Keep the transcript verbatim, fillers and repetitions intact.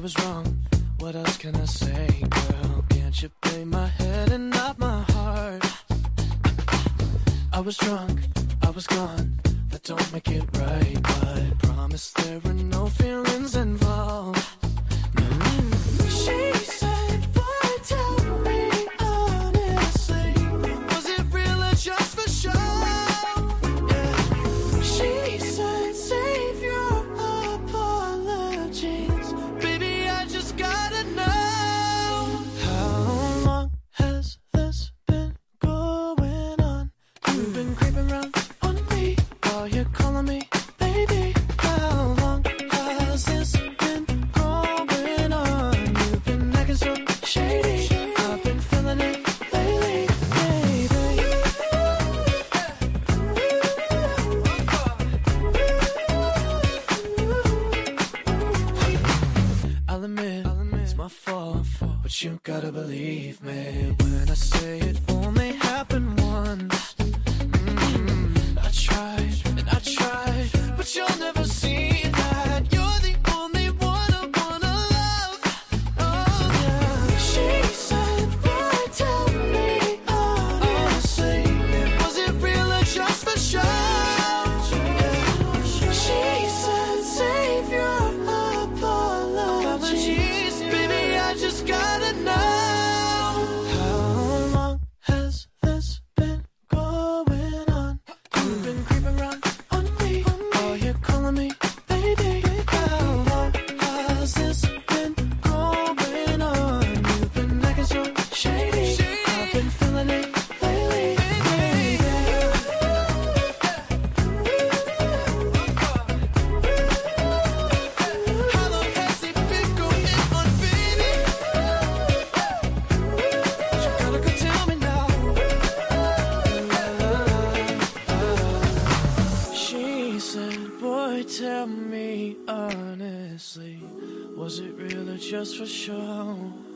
was wrong. What else can I say, girl? Can't you play my head and not my heart? I was drunk, I was gone. That don't make it right, but promise there were no feelings involved. Mm. She said, boy, tell me honestly, was it real or just for show? Yeah. She said, save your apologies. Baby, I just gotta know. How long has this been going on? You've been creeping around on me while you're calling me baby. How long has this been going on? You've been acting so shady. I've been feeling it lately, baby. I'll admit, it's my fault, but you gotta believe me when I say it only happened once. Mm, I tried and I tried, but you'll never see that. You're the only one I wanna love. Oh yeah. She said, boy, tell me honestly, was it real or just for show? She said, save your apologies. Baby, I just gotta know. How long has this been going on? You've been creeping around on me while you're calling me baby. How long has this been going on? You've been acting so shady. I've been feeling it lately, baby. How long has it been going on, baby? You gotta go tell me now. She said, boy, tell me honestly, was it real or just for show?